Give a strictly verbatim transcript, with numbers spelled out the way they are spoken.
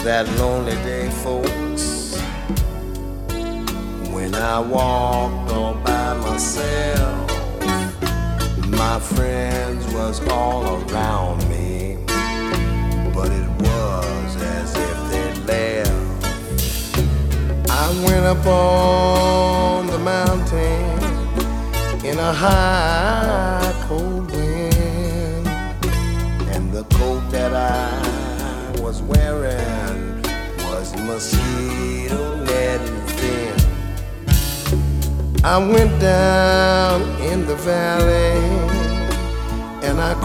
that lonely day, folks, when I walked all by myself. My friends was all around me, but it was as if they left. I went up on the mountain in a high cold wind, and the coat that I was wearing was mosquito netted thin. I went down in the valley and I